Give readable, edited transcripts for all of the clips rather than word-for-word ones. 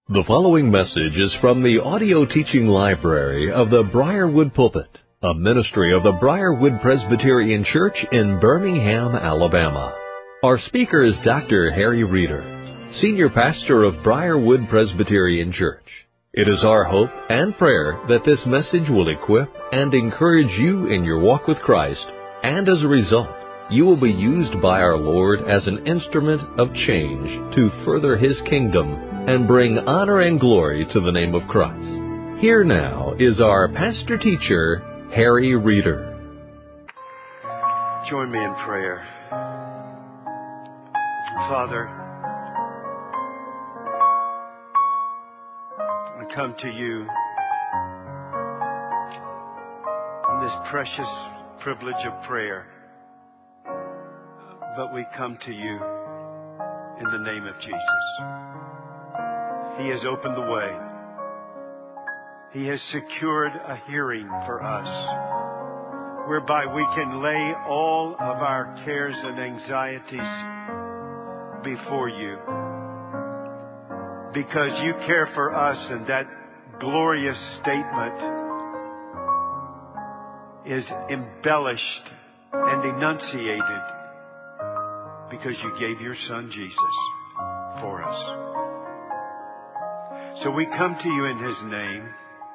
The following message is from the audio teaching library of the Briarwood Pulpit, a ministry of the Briarwood Presbyterian Church in Birmingham, Alabama. Our speaker is Dr. Harry Reeder, Senior Pastor of Briarwood Presbyterian Church. It is our hope and prayer that this message will equip and encourage you in your walk with Christ, and as a result, you will be used by our Lord as an instrument of change to further His kingdom and bring honor and glory to the name of Christ. Here now is our pastor teacher, Harry Reeder. Join me in prayer. Father, we come to you in this precious privilege of prayer, but we come to you in the name of Jesus. He has opened the way. He has secured a hearing for us, whereby we can lay all of our cares and anxieties before you. Because you care for us, and that glorious statement is embellished and enunciated because you gave your Son Jesus for us. So we come to you in His name.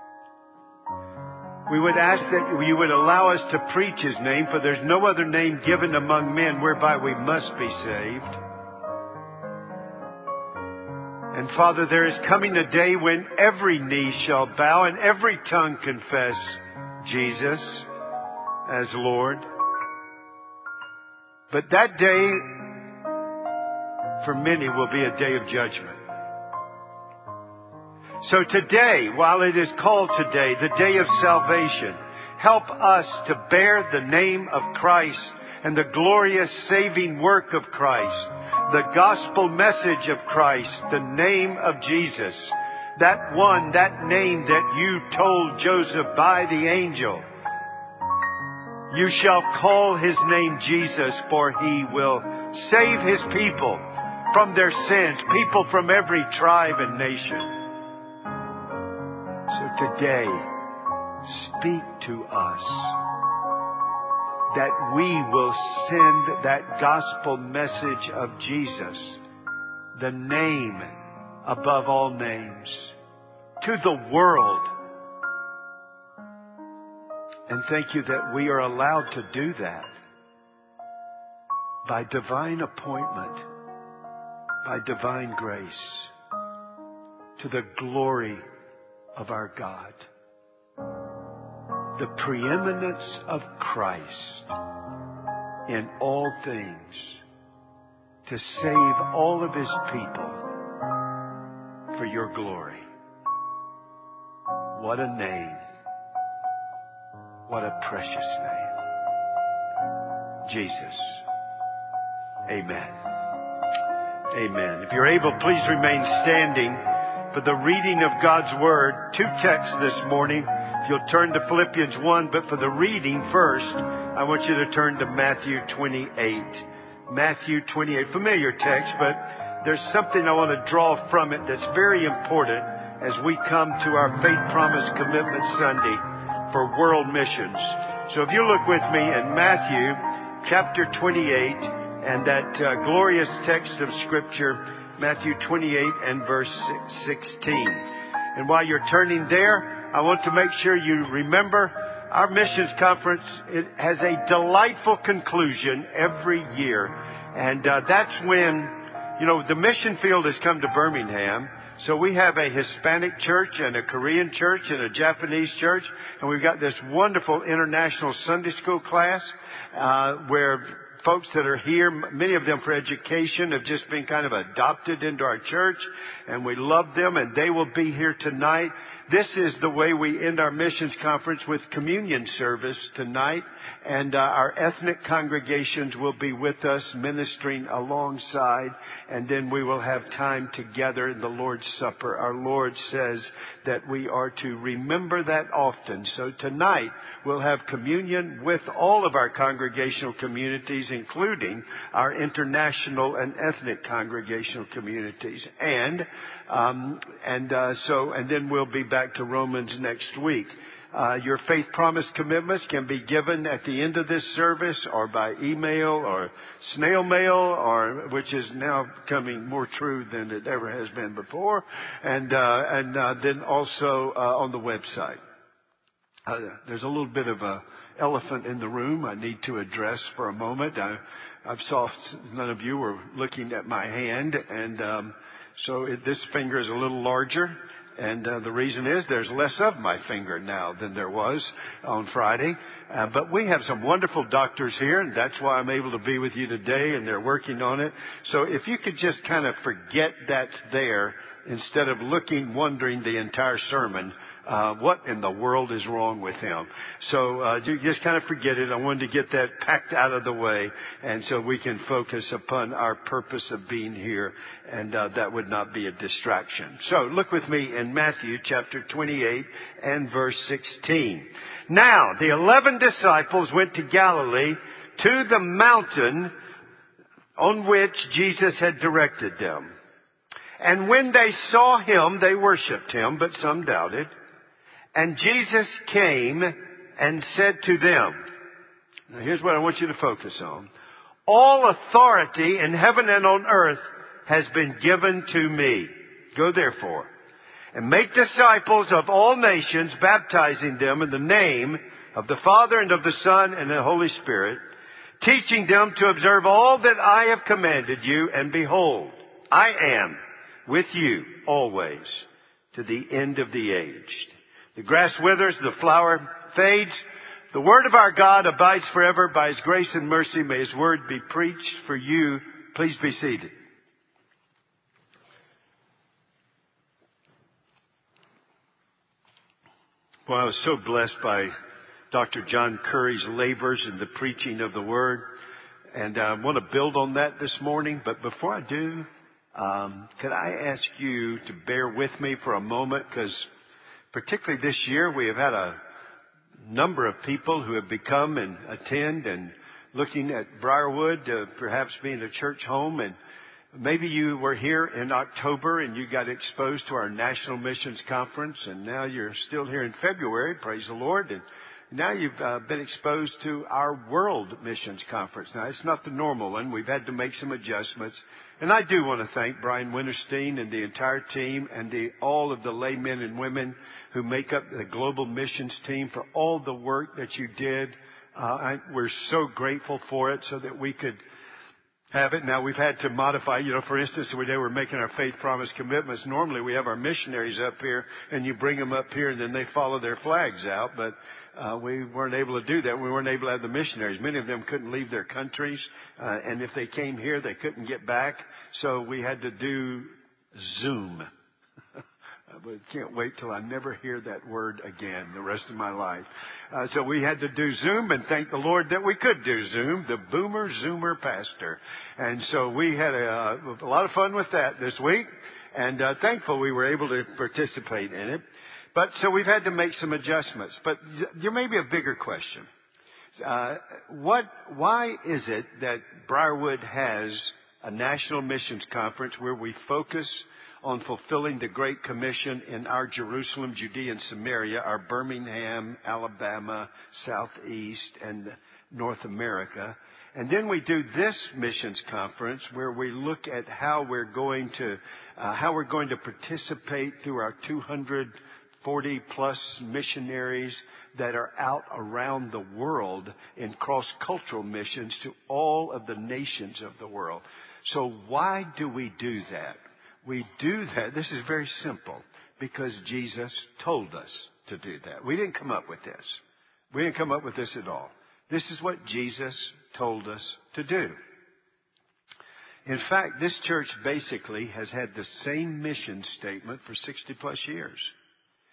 We would ask that you would allow us to preach His name, for there's no other name given among men whereby we must be saved. And Father, there is coming a day when every knee shall bow and every tongue confess Jesus as Lord. But that day, for many, will be a day of judgment. So today, while it is called today, the day of salvation, help us to bear the name of Christ and the glorious saving work of Christ, the gospel message of Christ, the name of Jesus, that one, that name that you told Joseph by the angel. You shall call his name Jesus, for he will save his people from their sins, people from every tribe and nation. So today, speak to us that we will send that gospel message of Jesus, the name above all names, to the world. And thank you that we are allowed to do that by divine appointment, by divine grace, to the glory of our God. The preeminence of Christ in all things, to save all of His people for your glory. What a name. What a precious name. Jesus. Amen. Amen. If you're able, please remain standing for the reading of God's Word. Two texts this morning. If you'll turn to Philippians 1, but for the reading first, I want you to turn to Matthew 28. Matthew 28. Familiar text, but there's something I want to draw from it that's very important as we come to our Faith Promise Commitment Sunday for world missions. So if you look with me in Matthew chapter 28 and that glorious text of Scripture, Matthew 28 and verse 16. And while you're turning there, I want to make sure you remember our missions conference. It has a delightful conclusion every year. And that's when, the mission field has come to Birmingham. So we have a Hispanic church and a Korean church and a Japanese church. And we've got this wonderful international Sunday school class where folks that are here, many of them for education, have just been kind of adopted into our church. And we love them, and they will be here tonight. this is the way we end our missions conference, with communion service tonight. And our ethnic congregations will be with us, ministering alongside. And then we will have time together in the Lord's Supper. Our Lord says that we are to remember that often. So tonight we'll have communion with all of our congregational communities, including our international and ethnic congregational communities. And then we'll be back to Romans next week. Your faith promise commitments can be given at the end of this service, or by email or snail mail, or which is now becoming more true than it ever has been before, and then also on the website. There's a little bit of a elephant in the room I need to address for a moment. I saw none of you were looking at my hand, and so this finger is a little larger. And the reason is there's less of my finger now than there was on Friday. But we have some wonderful doctors here, and that's why I'm able to be with you today, and they're working on it. So if you could just kind of forget that's there instead of wondering the entire sermon, what in the world is wrong with him? So you just kind of forget it. I wanted to get that packed out of the way, and so we can focus upon our purpose of being here, and that would not be a distraction. So look with me in Matthew chapter 28 and verse 16. Now the 11 disciples went to Galilee, to the mountain on which Jesus had directed them. And when they saw him, they worshipped him, but some doubted. And Jesus came and said to them, now here's what I want you to focus on. All authority in heaven and on earth has been given to me. Go therefore and make disciples of all nations, baptizing them in the name of the Father and of the Son and the Holy Spirit, teaching them to observe all that I have commanded you. And behold, I am with you always to the end of the age. The grass withers, the flower fades. The word of our God abides forever. By his grace and mercy, may his word be preached for you. Please be seated. Well, I was so blessed by Dr. John Curry's labors in the preaching of the word. And I want to build on that this morning. But before I do, could I ask you to bear with me for a moment? Because particularly this year, we have had a number of people who have become and attend and looking at Briarwood, perhaps being a church home. And maybe you were here in October and you got exposed to our National Missions Conference, and now you're still here in February, praise the Lord. And now you've been exposed to our World Missions Conference. Now, it's not the normal one. We've had to make some adjustments. And I do want to thank Brian Winterstein and the entire team and all of the laymen and women who make up the Global Missions team for all the work that you did. We're so grateful for it so that we could have it. Now, we've had to modify, for instance, today we're making our faith promise commitments. Normally we have our missionaries up here and you bring them up here and then they follow their flags out. But we weren't able to do that. We weren't able to have the missionaries. Many of them couldn't leave their countries. And if they came here, they couldn't get back. So we had to do Zoom. I can't wait till I never hear that word again the rest of my life. So we had to do Zoom, and thank the Lord that we could do Zoom, the Boomer Zoomer Pastor. And so we had a lot of fun with that this week, and thankful we were able to participate in it. But so we've had to make some adjustments. But there may be a bigger question. Why is it that Briarwood has a National Missions Conference where we focus on fulfilling the Great Commission in our Jerusalem, Judea, and Samaria, our Birmingham, Alabama, Southeast, and North America. And then we do this missions conference where we look at how we're going to participate through our 240 plus missionaries that are out around the world in cross-cultural missions to all of the nations of the world. So why do we do that? We do that, this is very simple, because Jesus told us to do that. We didn't come up with this. We didn't come up with this at all. This is what Jesus told us to do. In fact, this church basically has had the same mission statement for 60 plus years.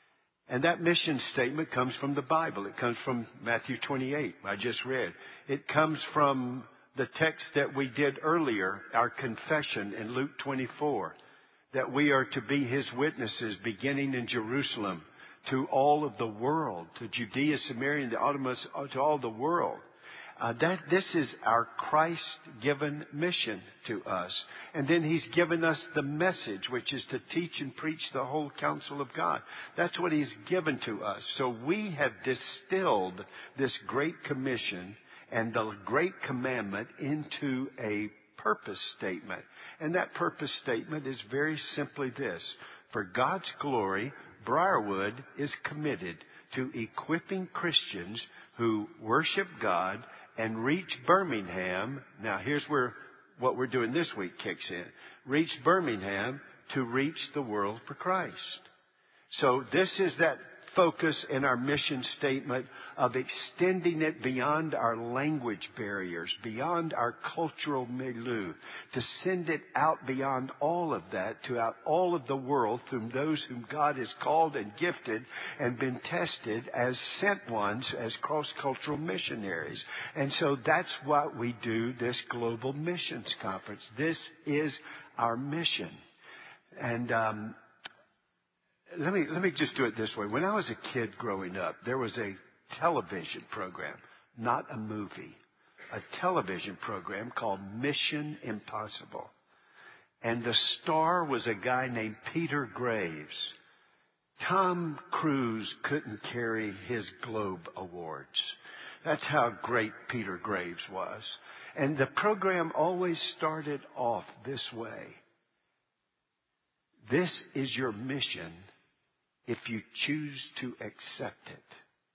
And that mission statement comes from the Bible. It comes from Matthew 28, I just read. It comes from the text that we did earlier, our confession in Luke 24, that we are to be His witnesses beginning in Jerusalem to all of the world, to Judea, Samaria, and the uttermost, to all the world. This is our Christ-given mission to us. And then He's given us the message, which is to teach and preach the whole counsel of God. That's what He's given to us. So we have distilled this great commission and the great commandment into a purpose statement. And that purpose statement is very simply this: for God's glory, Briarwood is committed to equipping Christians who worship God and reach Birmingham. Now here's where what we're doing this week kicks in. Reach Birmingham to reach the world for Christ. So this is that focus in our mission statement of extending it beyond our language barriers, beyond our cultural milieu, to send it out beyond all of that to out all of the world through those whom God has called and gifted and been tested as sent ones, as cross-cultural missionaries. And so that's what we do this Global Missions Conference. This is our mission. And let me just do it this way. When I was a kid growing up, there was a television program, not a movie, a television program called Mission Impossible. And the star was a guy named Peter Graves. Tom Cruise couldn't carry his Globe Awards. That's how great Peter Graves was. And the program always started off this way: this is your mission if you choose to accept it.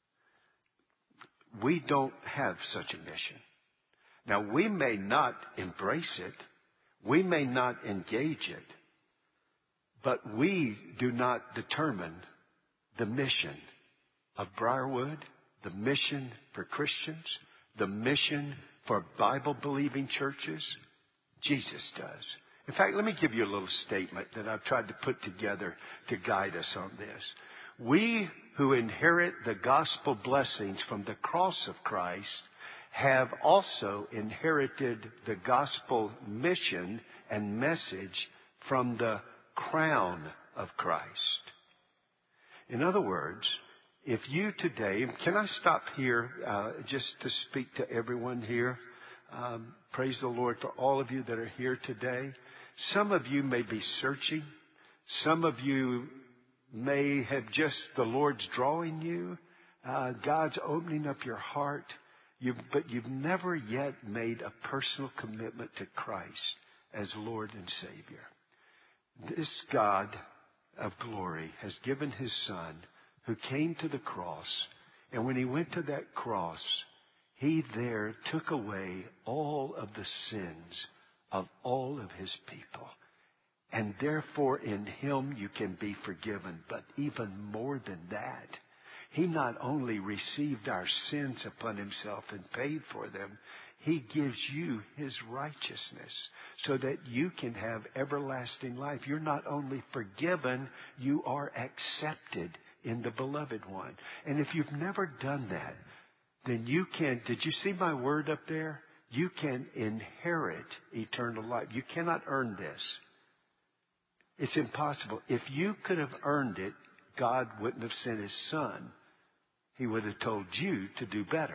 We don't have such a mission. Now, we may not embrace it. We may not engage it. But we do not determine the mission of Briarwood, the mission for Christians, the mission for Bible-believing churches. Jesus does. In fact, let me give you a little statement that I've tried to put together to guide us on this. We who inherit the gospel blessings from the cross of Christ have also inherited the gospel mission and message from the crown of Christ. In other words, if you today, can I stop here just to speak to everyone here? Praise the Lord for all of you that are here today. Some of you may be searching. Some of you may have just, the Lord's drawing you. God's opening up your heart. But you've never yet made a personal commitment to Christ as Lord and Savior. This God of glory has given His Son, who came to the cross. And when He went to that cross, He there took away all of the sins of all of His people. And therefore in Him you can be forgiven. But even more than that, He not only received our sins upon Himself and paid for them, He gives you His righteousness so that you can have everlasting life. You're not only forgiven, you are accepted in the Beloved One. And if you've never done that, then you can, did you see my word up there? You can inherit eternal life. You cannot earn this. It's impossible. If you could have earned it, God wouldn't have sent His Son. He would have told you to do better.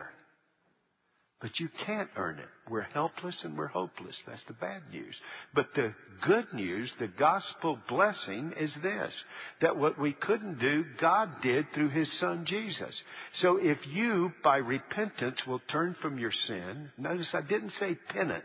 But you can't earn it. We're helpless and we're hopeless. That's the bad news. But the good news, the gospel blessing is this: that what we couldn't do, God did through His Son Jesus. So if you, by repentance, will turn from your sin, notice I didn't say penance.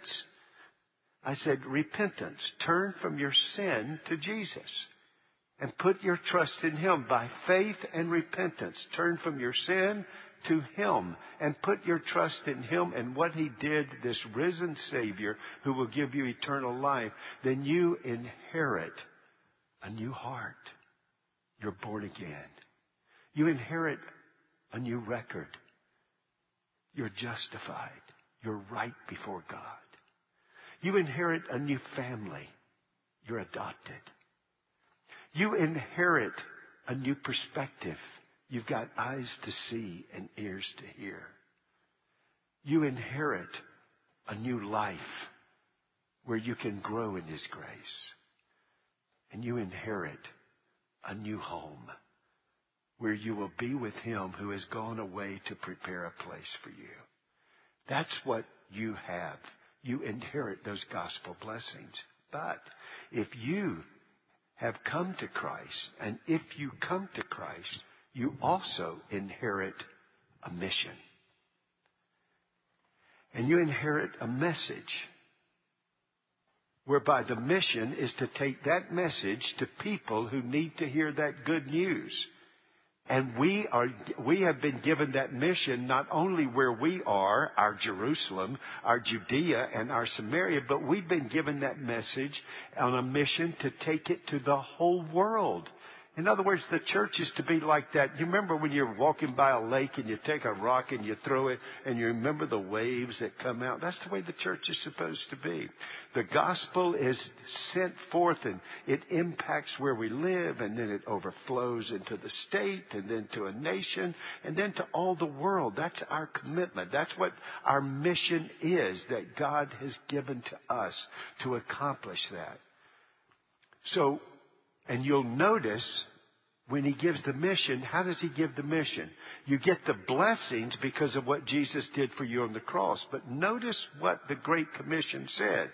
I said repentance. Turn from your sin to Jesus and put your trust in Him by faith and repentance. Turn from your sin to Him and put your trust in Him and what He did, this risen Savior who will give you eternal life. Then you inherit a new heart. You're born again. You inherit a new record. You're justified. You're right before God. You inherit a new family. You're adopted. You inherit a new perspective You've got eyes to see and ears to hear. You inherit a new life where you can grow in His grace. And you inherit a new home where you will be with Him who has gone away to prepare a place for you. That's what you have. You inherit those gospel blessings. But if you have come to Christ, and if you come to Christ, you also inherit a mission. And you inherit a message, whereby the mission is to take that message to people who need to hear that good news. And we have been given that mission not only where we are, our Jerusalem, our Judea, and our Samaria, but we've been given that message on a mission to take it to the whole world. In other words, the church is to be like that. You remember when you're walking by a lake and you take a rock and you throw it and you remember the waves that come out? That's the way the church is supposed to be. The gospel is sent forth and it impacts where we live, and then it overflows into the state and then to a nation and then to all the world. That's our commitment. That's what our mission is, that God has given to us to accomplish that. So, and you'll notice when He gives the mission, how does He give the mission? You get the blessings because of what Jesus did for you on the cross. But notice what the Great Commission said.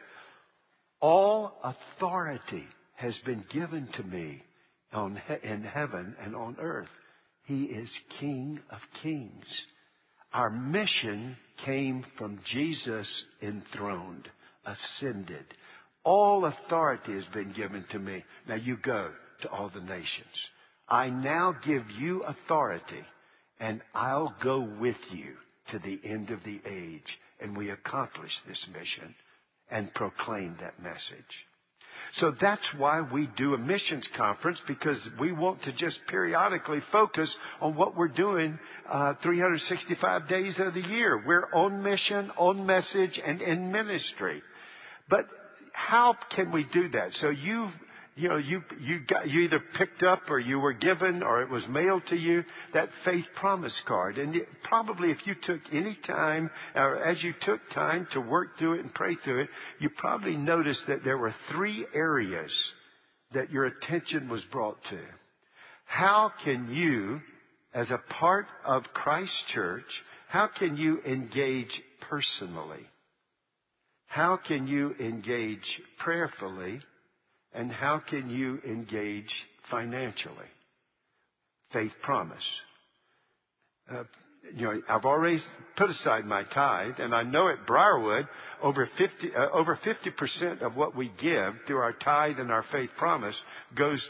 All authority has been given to me in heaven and on earth. He is King of Kings. Our mission came from Jesus enthroned, ascended. All authority has been given to me. Now you go to all the nations. I now give you authority, and I'll go with you to the end of the age. And we accomplish this mission and proclaim that message. So that's why we do a missions conference, because we want to just periodically focus on what we're doing 365 days of the year. We're on mission, on message, and in ministry. But how can we do that? So you either picked up or you were given or it was mailed to you that faith promise card. And probably if you took any time, or as you took time to work through it and pray through it, you probably noticed that there were 3 areas that your attention was brought to. How can you, as a part of Christ Church, how can you engage personally? How can you engage prayerfully? And how can you engage financially? Faith promise. I've already put aside my tithe, and I know at Briarwood, over 50% of what we give through our tithe and our faith promise goes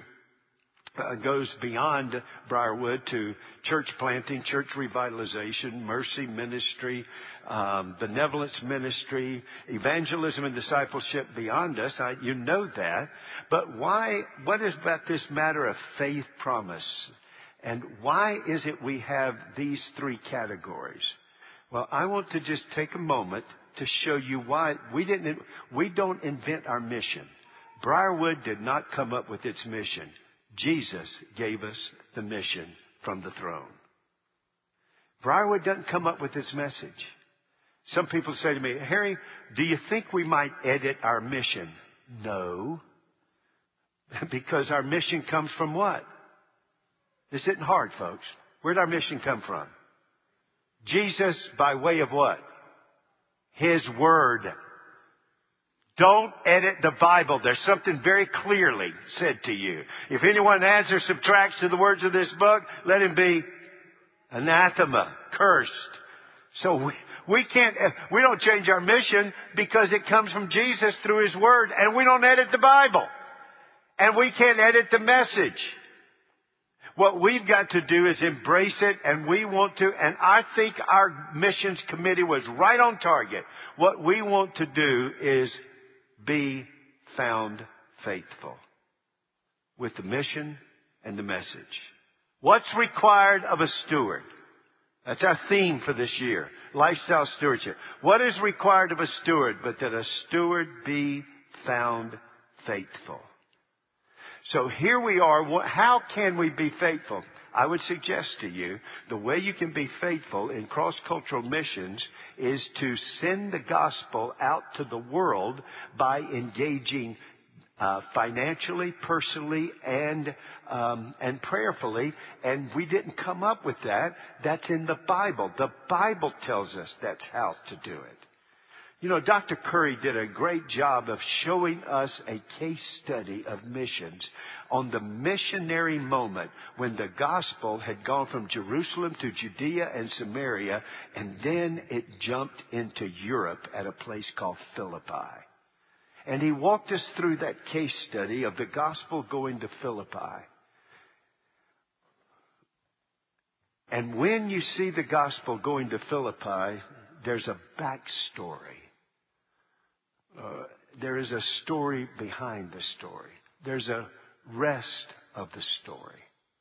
beyond Briarwood to church planting, church revitalization, mercy ministry, benevolence ministry, evangelism and discipleship beyond us. You know that. But what is about this matter of faith promise? And why is it we have these 3 categories? Well, I want to just take a moment to show you why we don't invent our mission. Briarwood did not come up with its mission. Jesus gave us the mission from the throne. Briarwood doesn't come up with its message. Some people say to me, Harry, do you think we might edit our mission? No. Because our mission comes from what? This isn't hard, folks. Where'd our mission come from? Jesus by way of what? His Word. Don't edit the Bible. There's something very clearly said to you. If anyone adds or subtracts to the words of this book, let him be anathema, cursed. So we don't change our mission because it comes from Jesus through His Word, and we don't edit the Bible. And we can't edit the message. What we've got to do is embrace it, and we want to, and I think our missions committee was right on target. What we want to do is be found faithful with the mission and the message. What's required of a steward? That's our theme for this year. Lifestyle stewardship. What is required of a steward but that a steward be found faithful? So here we are. How can we be faithful? I would suggest to you the way you can be faithful in cross-cultural missions is to send the gospel out to the world by engaging financially, personally, and prayerfully. And we didn't come up with that. That's in the Bible. The Bible tells us that's how to do it. You know, Dr. Curry did a great job of showing us a case study of missions on the missionary moment when the gospel had gone from Jerusalem to Judea and Samaria, and then it jumped into Europe at a place called Philippi. And he walked us through that case study of the gospel going to Philippi. And when you see the gospel going to Philippi, there's a backstory. There is a story behind the story. There's a rest of the story.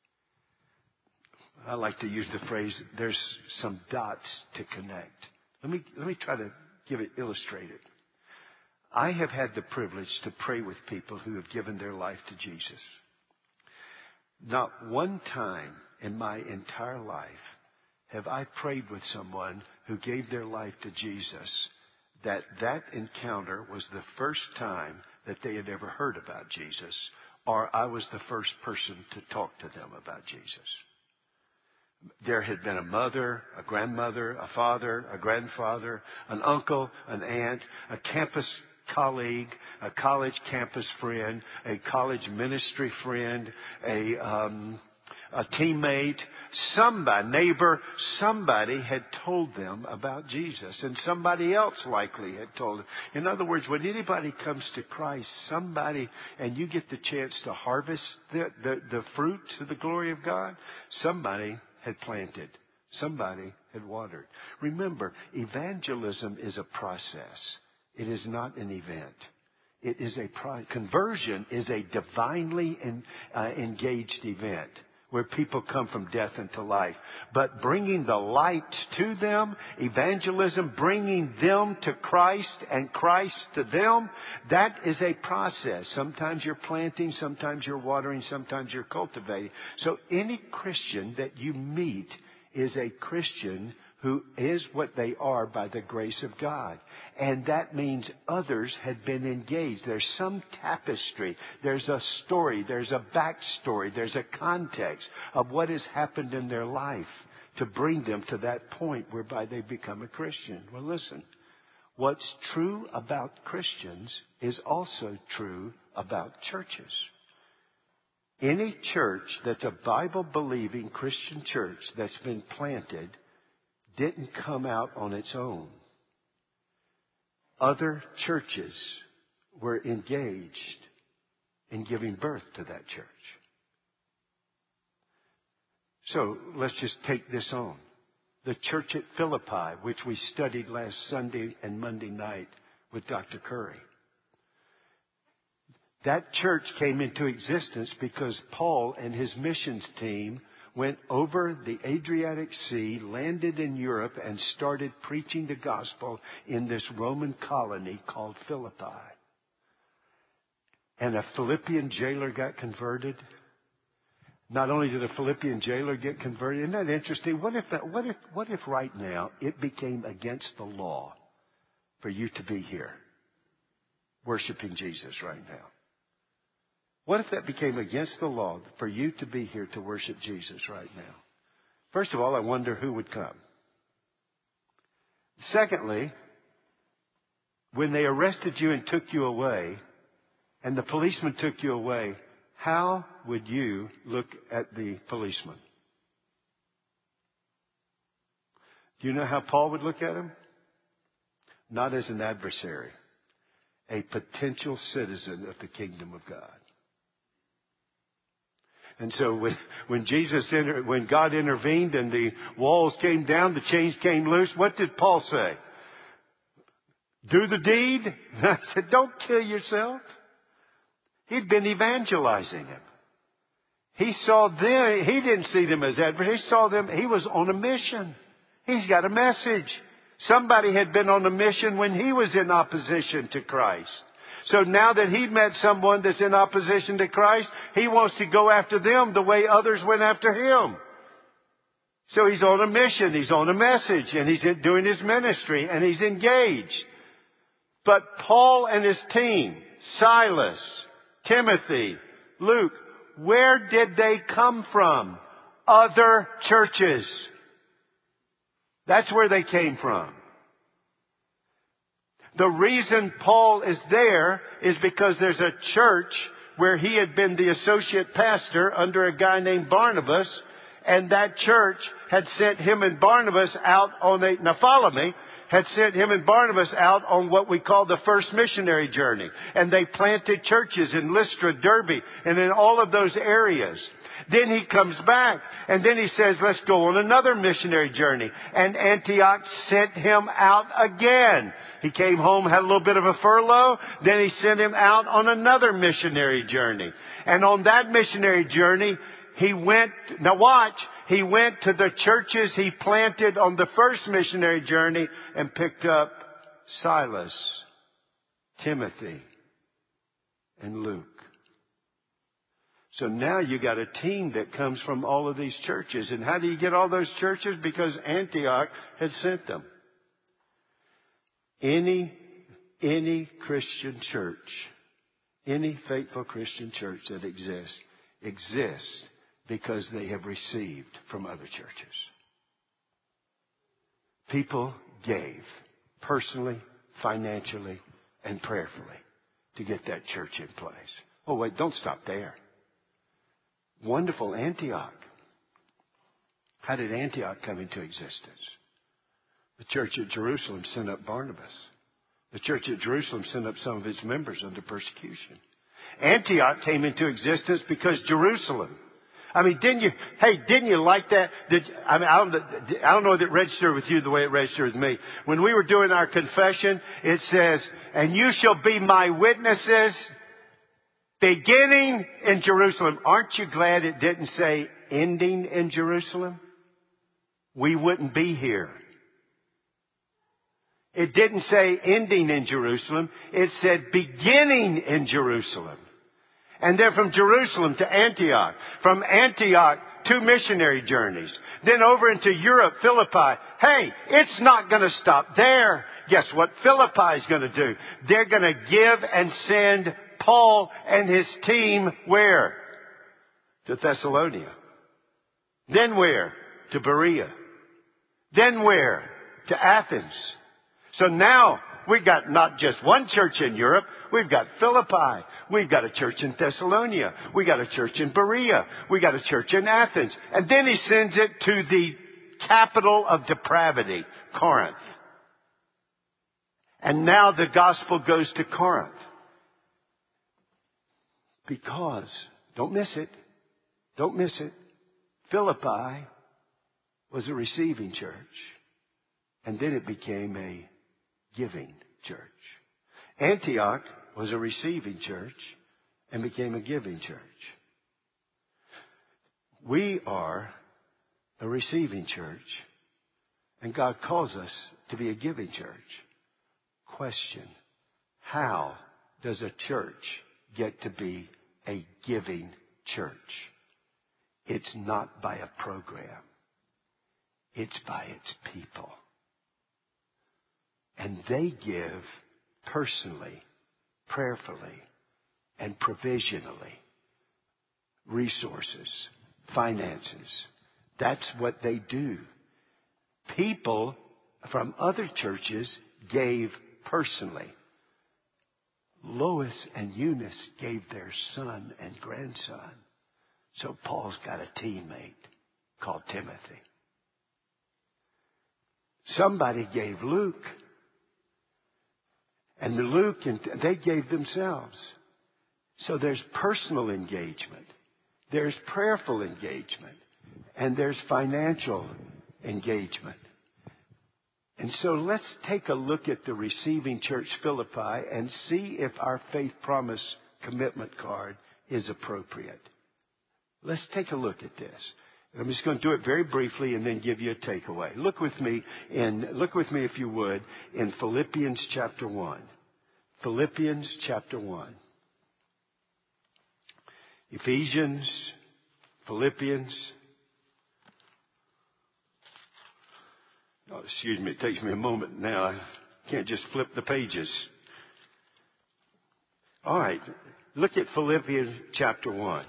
I like to use the phrase, there's some dots to connect. Let me try to illustrate it. I have had the privilege to pray with people who have given their life to Jesus. Not one time in my entire life have I prayed with someone who gave their life to Jesus that encounter was the first time that they had ever heard about Jesus, or I was the first person to talk to them about Jesus. There had been a mother, a grandmother, a father, a grandfather, an uncle, an aunt, a campus colleague, a college campus friend, a college ministry friend, a teammate, somebody, neighbor, somebody had told them about Jesus, and somebody else likely had told them. In other words, when anybody comes to Christ, somebody, and you get the chance to harvest the fruit to the glory of God, somebody had planted. Somebody had watered. Remember, evangelism is a process. It is not an event. It is conversion is a divinely engaged event where people come from death into life. But bringing the light to them, evangelism, bringing them to Christ and Christ to them, that is a process. Sometimes you're planting, sometimes you're watering, sometimes you're cultivating. So any Christian that you meet is a Christian who is what they are by the grace of God. And that means others had been engaged. There's some tapestry. There's a story. There's a backstory. There's a context of what has happened in their life to bring them to that point whereby they become a Christian. Well, listen. What's true about Christians is also true about churches. Any church that's a Bible-believing Christian church that's been planted didn't come out on its own. Other churches were engaged in giving birth to that church. So let's just take this on. The church at Philippi, which we studied last Sunday and Monday night with Dr. Curry. That church came into existence because Paul and his missions team went over the Adriatic Sea, landed in Europe, and started preaching the gospel in this Roman colony called Philippi. And a Philippian jailer got converted. Not only did a Philippian jailer get converted, isn't that interesting? What if right now it became against the law for you to be here worshiping Jesus right now? What if that became against the law for you to be here to worship Jesus right now? First of all, I wonder who would come. Secondly, when they arrested you and took you away, and the policeman took you away, how would you look at the policeman? Do you know how Paul would look at him? Not as an adversary, a potential citizen of the kingdom of God. And so when God intervened and the walls came down, the chains came loose, what did Paul say? Do the deed? I said, don't kill yourself. He'd been evangelizing him. He saw them, he didn't see them as adversaries. He saw them, he was on a mission. He's got a message. Somebody had been on a mission when he was in opposition to Christ. So now that he met someone that's in opposition to Christ, he wants to go after them the way others went after him. So he's on a mission, he's on a message, and he's doing his ministry, and he's engaged. But Paul and his team, Silas, Timothy, Luke, where did they come from? Other churches. That's where they came from. The reason Paul is there is because there's a church where he had been the associate pastor under a guy named Barnabas, and that church had sent him and Barnabas out on had sent him and Barnabas out on what we call the first missionary journey. And they planted churches in Lystra, Derbe, and in all of those areas. Then he comes back, and then he says, let's go on another missionary journey. And Antioch sent him out again. He came home, had a little bit of a furlough, then he sent him out on another missionary journey. And on that missionary journey, he went to the churches he planted on the first missionary journey and picked up Silas, Timothy, and Luke. So now you got a team that comes from all of these churches. And how do you get all those churches? Because Antioch had sent them. Any Christian church, any faithful Christian church that exists because they have received from other churches. People gave personally, financially, and prayerfully to get that church in place. Oh, wait, don't stop there. Wonderful Antioch. How did Antioch come into existence? The church at Jerusalem sent up Barnabas. The church at Jerusalem sent up some of its members under persecution. Antioch came into existence because Jerusalem. I mean, didn't you like that? I don't know if it registered with you the way it registered with me. When we were doing our confession, it says, and you shall be my witnesses beginning in Jerusalem. Aren't you glad it didn't say ending in Jerusalem? We wouldn't be here. It didn't say ending in Jerusalem. It said beginning in Jerusalem. And then from Jerusalem to Antioch. From Antioch, 2 missionary journeys. Then over into Europe, Philippi. Hey, it's not going to stop there. Guess what Philippi is going to do? They're going to give and send Paul and his team where? To Thessalonica. Then where? To Berea. Then where? To Athens. So now we've got not just one church in Europe. We've got Philippi. We've got a church in Thessalonica. We've got a church in Berea. We've got a church in Athens. And then he sends it to the capital of depravity, Corinth. And now the gospel goes to Corinth. Because, don't miss it, Philippi was a receiving church. And then it became a giving church. Antioch was a receiving church and became a giving church. We are a receiving church, and God calls us to be a giving church. Question: how does a church get to be a giving church? It's not by a program. It's by its people. And they give personally, prayerfully, and provisionally. Resources, finances. That's what they do. People from other churches gave personally. Lois and Eunice gave their son and grandson. So Paul's got a teammate called Timothy. Somebody gave Luke. And Luke, they gave themselves. So there's personal engagement. There's prayerful engagement. And there's financial engagement. And so let's take a look at the receiving church Philippi and see if our faith promise commitment card is appropriate. Let's take a look at this. I'm just going to do it very briefly and then give you a takeaway. Look with me if you would, in Philippians chapter 1. Philippians chapter 1. Ephesians, Philippians. Oh, excuse me, it takes me a moment now. I can't just flip the pages. All right, look at Philippians chapter 1.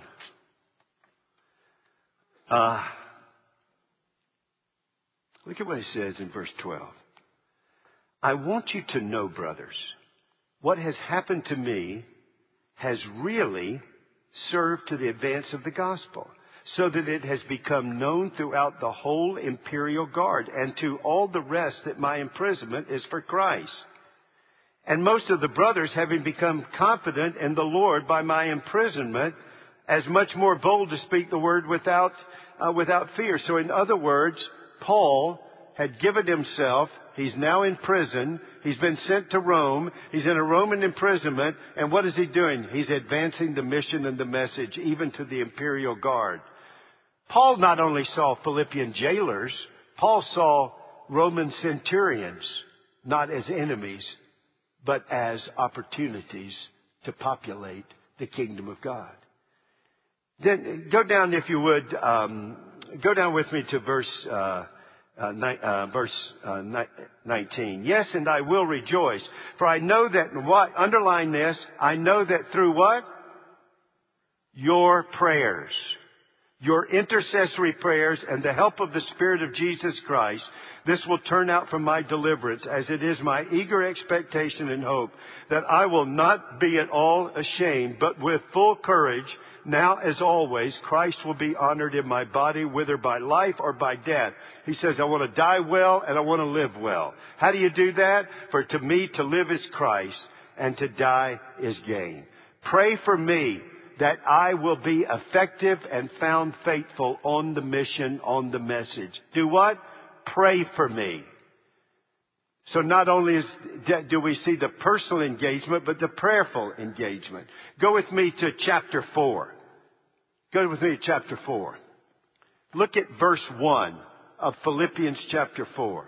Look at what it says in verse 12. I want you to know, brothers, what has happened to me has really served to the advance of the gospel, so that it has become known throughout the whole imperial guard and to all the rest that my imprisonment is for Christ. And most of the brothers, having become confident in the Lord by my imprisonment, as much more bold to speak the word without fear. So in other words, Paul had given himself. He's now in prison. He's been sent to Rome. He's in a Roman imprisonment. And what is he doing? He's advancing the mission and the message, even to the imperial guard. Paul not only saw Philippian jailers, Paul saw Roman centurions, not as enemies, but as opportunities to populate the kingdom of God. Then go down, if you would, go down with me to verse 19. Yes, and I will rejoice, for I know that, what? Underline this, I know that through what? Your prayers, your intercessory prayers, and the help of the Spirit of Jesus Christ, this will turn out for my deliverance, as it is my eager expectation and hope that I will not be at all ashamed, but with full courage, now as always, Christ will be honored in my body, whether by life or by death. He says, I want to die well and I want to live well. How do you do that? For to me to live is Christ and to die is gain. Pray for me that I will be effective and found faithful on the mission, on the message. Do what? Pray for me. So not only do we see the personal engagement, but the prayerful engagement. Go with me to chapter 4. Go with me to chapter 4. Look at verse 1 of Philippians chapter 4.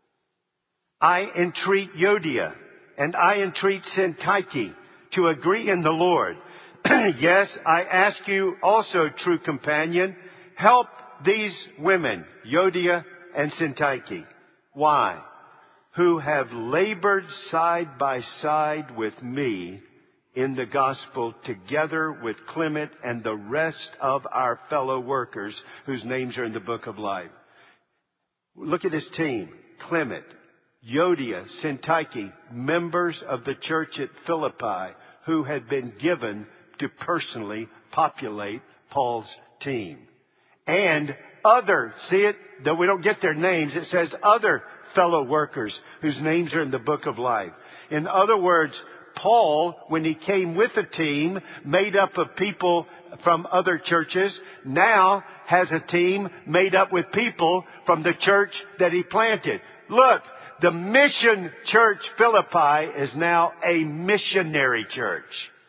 I entreat Euodia and I entreat Syntyche to agree in the Lord. Yes, I ask you also, true companion, help these women, Euodia and Syntyche. Why? Who have labored side by side with me in the gospel, together with Clement and the rest of our fellow workers whose names are in the book of life. Look at his team. Clement, Euodia, Syntyche, members of the church at Philippi, who had been given to personally populate Paul's team. And other, see it? Though we don't get their names, it says other fellow workers whose names are in the book of life. In other words, Paul, when he came with a team made up of people from other churches, now has a team made up with people from the church that he planted. Look, the mission church Philippi is now a missionary church.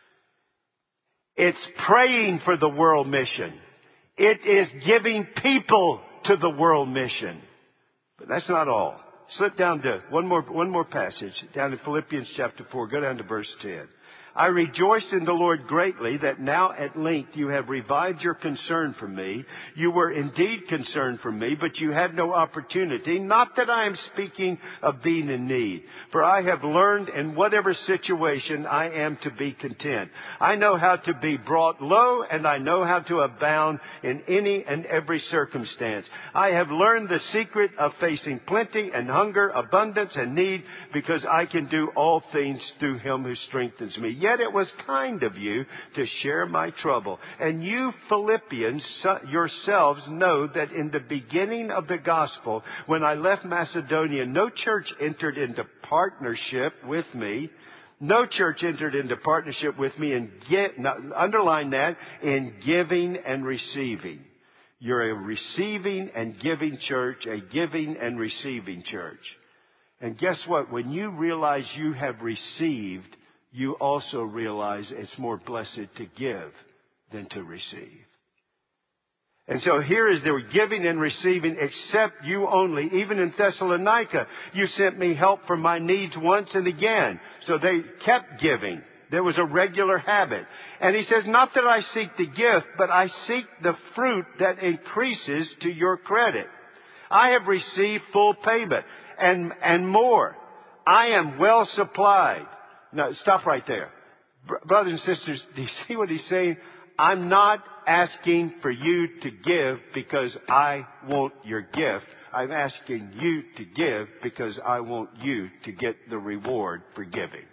It's praying for the world mission. It is giving people to the world mission. But that's not all. Slip down to one more passage, down in Philippians chapter 4. Go down to verse 10. I rejoiced in the Lord greatly that now at length you have revived your concern for me. You were indeed concerned for me, but you had no opportunity. Not that I am speaking of being in need, for I have learned in whatever situation I am to be content. I know how to be brought low, and I know how to abound in any and every circumstance. I have learned the secret of facing plenty and hunger, abundance and need, because I can do all things through him who strengthens me. Yet it was kind of you to share my trouble. And you Philippians yourselves know that in the beginning of the gospel, when I left Macedonia, no church entered into partnership with me. No church entered into partnership with me underline that, in giving and receiving. You're a receiving and giving church, a giving and receiving church. And guess what? When you realize you have received, you also realize it's more blessed to give than to receive. And so here is their giving and receiving, except you only. Even in Thessalonica, you sent me help for my needs once and again. So they kept giving. There was a regular habit. And he says, not that I seek the gift, but I seek the fruit that increases to your credit. I have received full payment and more. I am well supplied. Now, stop right there. Brothers and sisters, do you see what he's saying? I'm not asking for you to give because I want your gift. I'm asking you to give because I want you to get the reward for giving.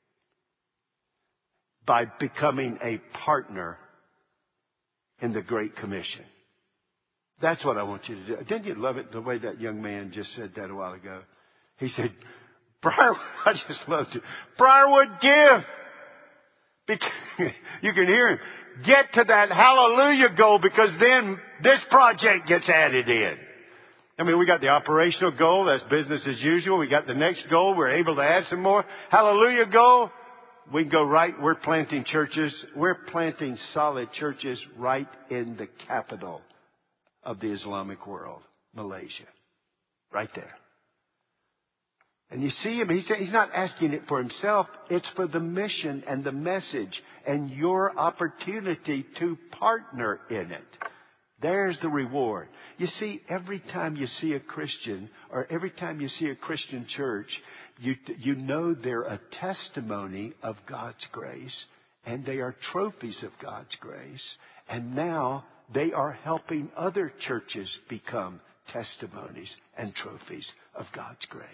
By becoming a partner in the Great Commission. That's what I want you to do. Didn't you love it the way that young man just said that a while ago? He said, I just loved it. Briarwood, give. You can hear him. Get to that hallelujah goal because then this project gets added in. I mean, we got the operational goal. That's business as usual. We got the next goal. We're able to add some more. Hallelujah goal. We can go right. We're planting churches. We're planting solid churches right in the capital of the Islamic world, Malaysia. Right there. And you see him, he's not asking it for himself. It's for the mission and the message and your opportunity to partner in it. There's the reward. You see, every time you see a Christian or every time you see a Christian church, you know they're a testimony of God's grace and they are trophies of God's grace. And now they are helping other churches become testimonies and trophies of God's grace.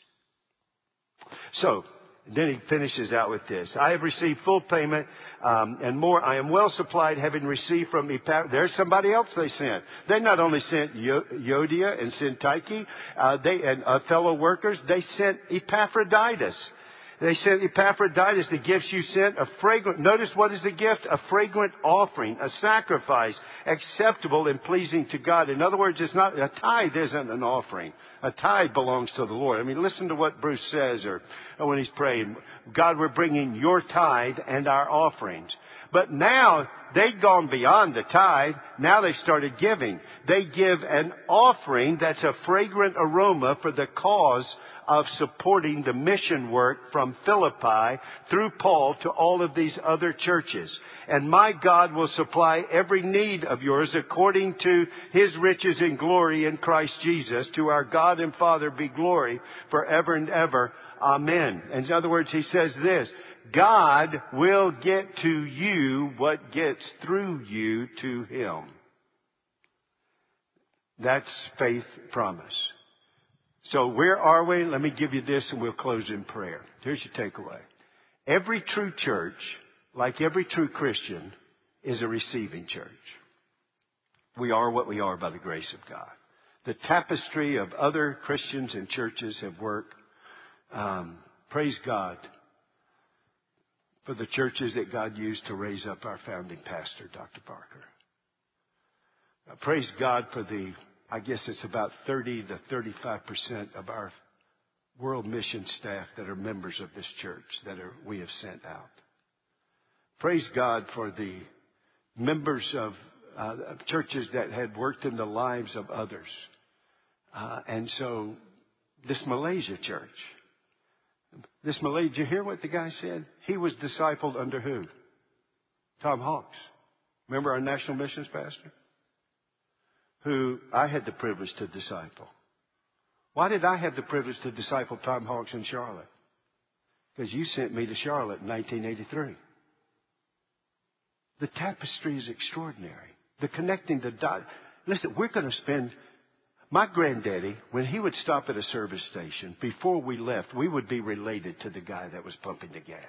So, then he finishes out with this. I have received full payment and more. I am well supplied, having received from Epaphras. There's somebody else they sent. They not only sent Euodia and Syntyche, and fellow workers, they sent Epaphroditus. They sent Epaphroditus the gifts you sent, a fragrant, notice what is the gift? A fragrant offering, a sacrifice, acceptable and pleasing to God. In other words, it's not, a tithe isn't an offering. A tithe belongs to the Lord. I mean, listen to what Bruce says or when he's praying. God, we're bringing your tithe and our offerings. But now they've gone beyond the tithe. Now they started giving. They give an offering that's a fragrant aroma for the cause of supporting the mission work from Philippi through Paul to all of these other churches. And my God will supply every need of yours according to his riches in glory in Christ Jesus. To our God and Father be glory forever and ever. Amen. In other words, he says this, God will get to you what gets through you to him. That's faith promise. So where are we? Let me give you this and we'll close in prayer. Here's your takeaway. Every true church, like every true Christian, is a receiving church. We are what we are by the grace of God. The tapestry of other Christians and churches have worked. Praise God for the churches that God used to raise up our founding pastor, Dr. Parker. Praise God for I guess it's about 30 to 35% of our world mission staff that are members of this church we have sent out. Praise God for the members of churches that had worked in the lives of others. And so this Malaysia church, did you hear what the guy said? He was discipled under who? Tom Hawks. Remember our national missions pastor? Who I had the privilege to disciple. Why did I have the privilege to disciple Tom Hawks in Charlotte? Because you sent me to Charlotte in 1983. The tapestry is extraordinary. The connecting the dots. Listen, we're going to spend... My granddaddy, when he would stop at a service station, before we left, we would be related to the guy that was pumping the gas.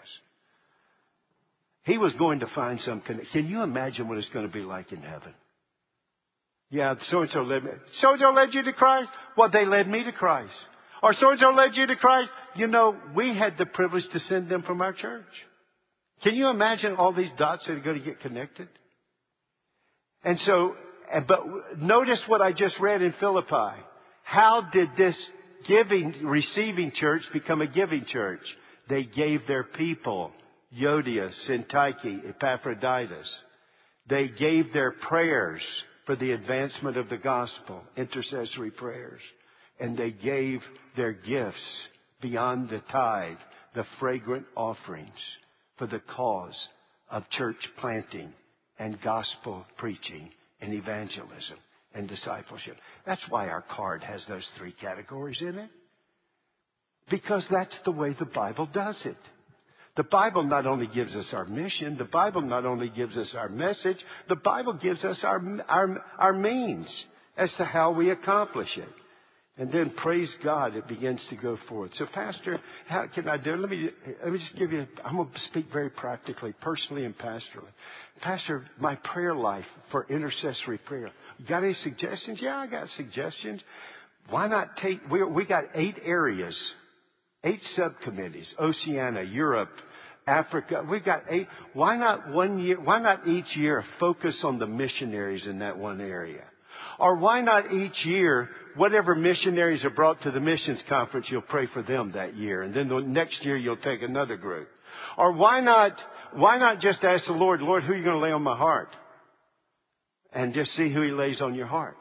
He was going to find some... Can you imagine what it's going to be like in heaven? Yeah, so-and-so led you to Christ? Well, they led me to Christ. Or so-and-so led you to Christ? You know, we had the privilege to send them from our church. Can you imagine all these dots that are going to get connected? And so, but notice what I just read in Philippi. How did this receiving church become a giving church? They gave their people, Euodia, Syntyche, Epaphroditus. They gave their prayers for the advancement of the gospel, intercessory prayers. And they gave their gifts beyond the tithe, the fragrant offerings for the cause of church planting and gospel preaching and evangelism and discipleship. That's why our card has those three categories in it. Because that's the way the Bible does it. The Bible not only gives us our mission, the Bible not only gives us our message, the Bible gives us our means as to how we accomplish it. And then, praise God, it begins to go forward. So, Pastor, how can I do it? Let me just give you, I'm going to speak very practically, personally and pastorally. Pastor, my prayer life for intercessory prayer. You got any suggestions? Yeah, I got suggestions. Why not we got 8 areas, 8 subcommittees, Oceania, Europe, Africa. We've got 8. Why not each year focus on the missionaries in that one area? Or why not each year, whatever missionaries are brought to the missions conference, you'll pray for them that year. And then the next year you'll take another group. Or why not just ask the Lord, who are you going to lay on my heart? And just see who He lays on your heart.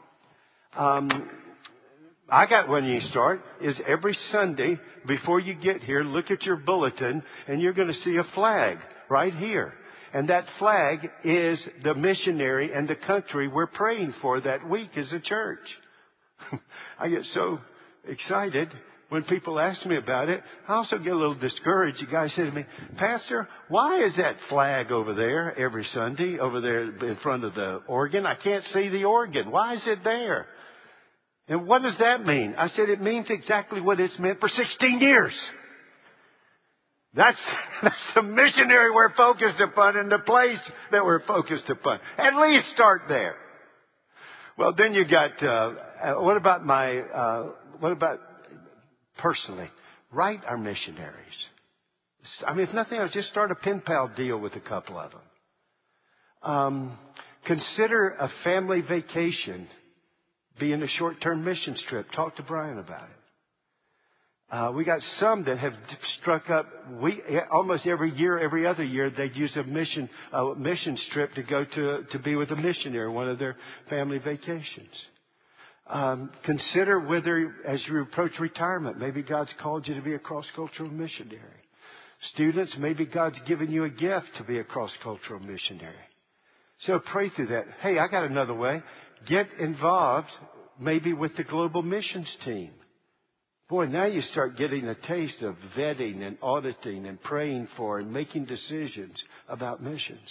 I got one you start is every Sunday before you get here, look at your bulletin and you're going to see a flag right here. And that flag is the missionary and the country we're praying for that week as a church. I get so excited when people ask me about it. I also get a little discouraged. You guys say to me, Pastor, why is that flag over there every Sunday, over there in front of the organ? I can't see the organ. Why is it there? And what does that mean? I said, it means exactly what it's meant for 16 years. That's the missionary we're focused upon and the place that we're focused upon. At least start there. Well, then you got, what about personally? Write our missionaries. I mean, if nothing else, just start a pen pal deal with a couple of them. Consider a family vacation being a short-term missions trip. Talk to Brian about it. We got some that have struck up. Almost every year, every other year, they'd use a missions trip to go to be with a missionary, one of their family vacations. Consider whether, as you approach retirement, maybe God's called you to be a cross-cultural missionary. Students, maybe God's given you a gift to be a cross-cultural missionary. So pray through that. Hey, I got another way. Get involved maybe with the global missions team. Boy, now you start getting a taste of vetting and auditing and praying for and making decisions about missions.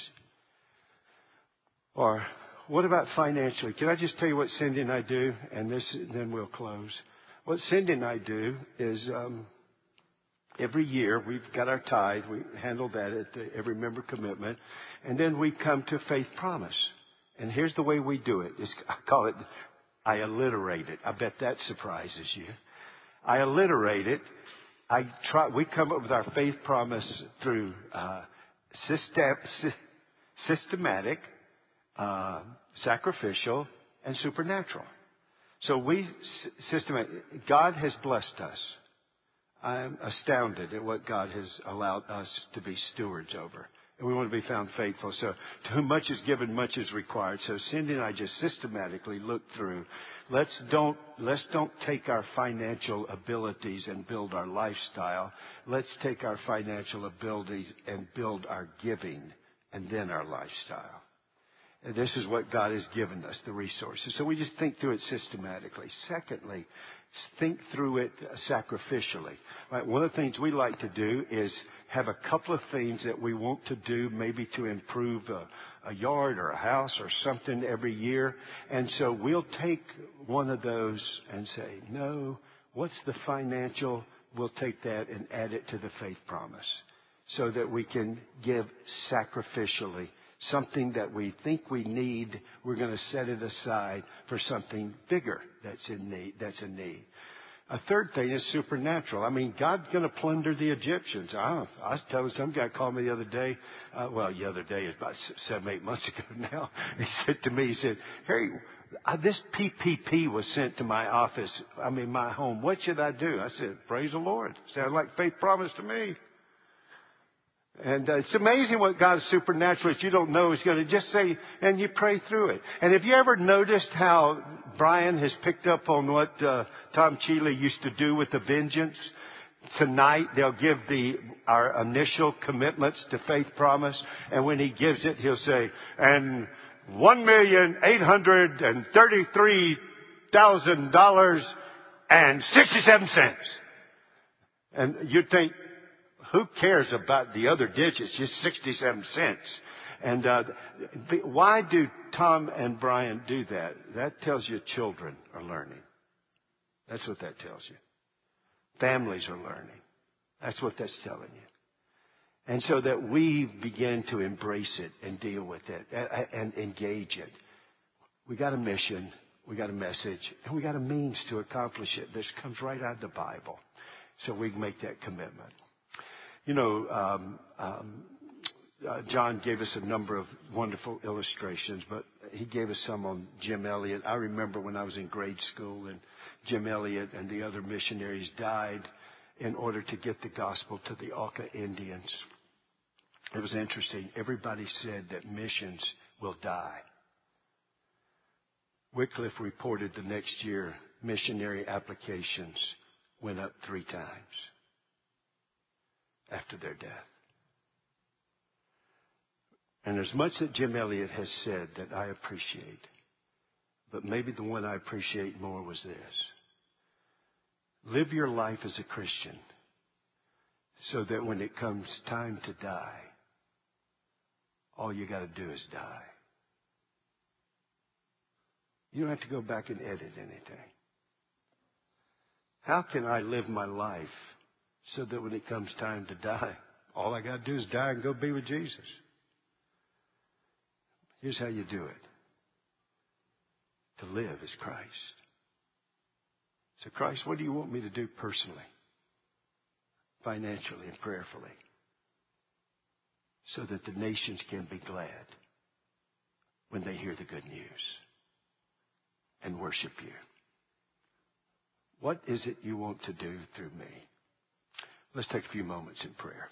Or what about financially? Can I just tell you what Cindy and I do? And then we'll close. What Cindy and I do is every year we've got our tithe. We handle that at every member commitment. And then we come to Faith Promise. And here's the way we do it. I alliterate it. I bet that surprises you. I alliterate it. We come up with our faith promise through systematic, sacrificial, and supernatural. So God has blessed us. I'm astounded at what God has allowed us to be stewards over. And we want to be found faithful. So to whom much is given, much is required. So Cindy and I just systematically look through. Let's don't take our financial abilities and build our lifestyle. Let's take our financial abilities and build our giving and then our lifestyle. And this is what God has given us, the resources. So we just think through it systematically. Secondly, think through it sacrificially. Right? One of the things we like to do is have a couple of things that we want to do, maybe to improve a yard or a house or something every year. And so we'll take one of those and say, no, what's the financial? We'll take that and add it to the faith promise so that we can give sacrificially. Something that we think we need, we're going to set it aside for something bigger that's in need. A third thing is supernatural. I mean, God's going to plunder the Egyptians. I was telling some guy called me the other day. The other day is about 7-8 months ago now. He said to me, he said, Harry, this PPP was sent to my office, my home. What should I do? I said, praise the Lord. Sounds like faith promise to me. And it's amazing what God supernatural, if you don't know, is going to just say, and you pray through it. And have you ever noticed how Brian has picked up on what Tom Cheeley used to do with the vengeance? Tonight, they'll give our initial commitments to Faith Promise. And when he gives it, he'll say, and $1,833,000.67. And you'd think, who cares about the other digits? Just 67 cents. And why do Tom and Brian do that? That tells you children are learning. That's what that tells you. Families are learning. That's what that's telling you. And so that we begin to embrace it and deal with it and engage it. We got a mission, we got a message, and we got a means to accomplish it. This comes right out of the Bible. So we can make that commitment. You know, John gave us a number of wonderful illustrations, but he gave us some on Jim Elliot. I remember when I was in grade school and Jim Elliot and the other missionaries died in order to get the gospel to the Auca Indians. It was interesting. Everybody said that missions will die. Wycliffe reported the next year missionary applications went up 3 times after their death. And there's much that Jim Elliot has said that I appreciate. But maybe the one I appreciate more was this. Live your life as a Christian so that when it comes time to die, all you got to do is die. You don't have to go back and edit anything. How can I live my life so that when it comes time to die, all I got to do is die and go be with Jesus? Here's how you do it. To live is Christ. So Christ, what do you want me to do personally, financially, and prayerfully, so that the nations can be glad when they hear the good news and worship you? What is it you want to do through me? Let's take a few moments in prayer.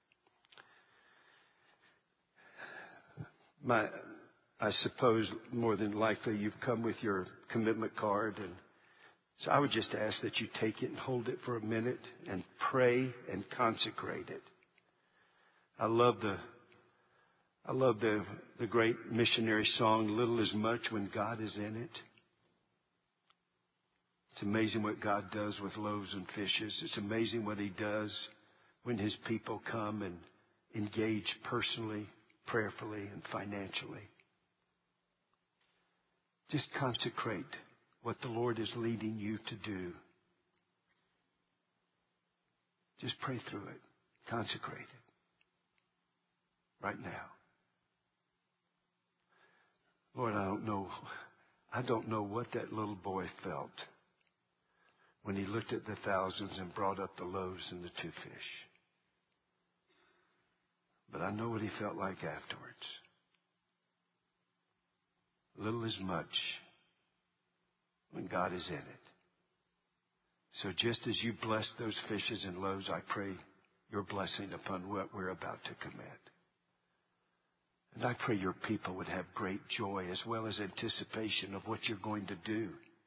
I suppose more than likely you've come with your commitment card, and so I would just ask that you take it and hold it for a minute and pray and consecrate it. I love the great missionary song, Little is Much When God is in it. It's amazing what God does with loaves and fishes. It's amazing what He does when His people come and engage personally, prayerfully, and financially. Just consecrate what the Lord is leading you to do. Just pray through it. Consecrate it. Right now. Lord, I don't know what that little boy felt when he looked at the thousands and brought up the loaves and the 2 fish. But I know what he felt like afterwards. Little is much when God is in it. So just as you bless those fishes and loaves, I pray your blessing upon what we're about to commit. And I pray your people would have great joy as well as anticipation of what you're going to do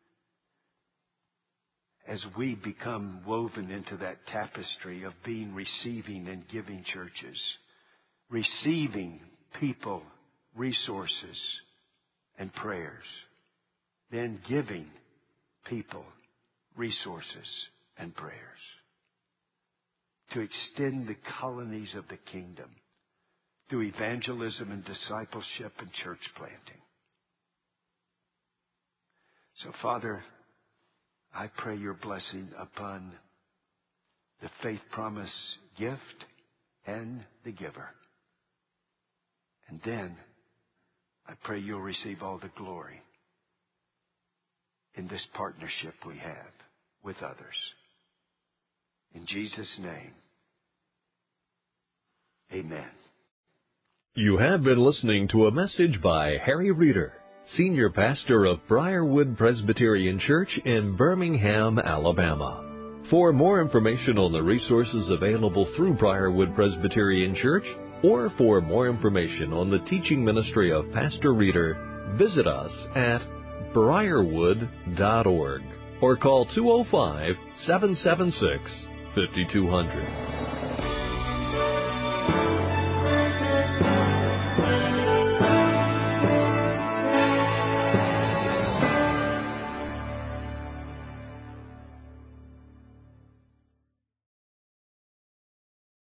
as we become woven into that tapestry of being receiving and giving churches, receiving people, resources, and prayers, then giving people resources and prayers to extend the colonies of the kingdom through evangelism and discipleship and church planting. So, Father, I pray your blessing upon the Faith Promise gift and the giver. And then I pray you'll receive all the glory in this partnership we have with others. In Jesus' name, amen. You have been listening to a message by Harry Reeder, Senior Pastor of Briarwood Presbyterian Church in Birmingham, Alabama. For more information on the resources available through Briarwood Presbyterian Church, or for more information on the teaching ministry of Pastor Reeder, visit us at briarwood.org or call 205-776-5200.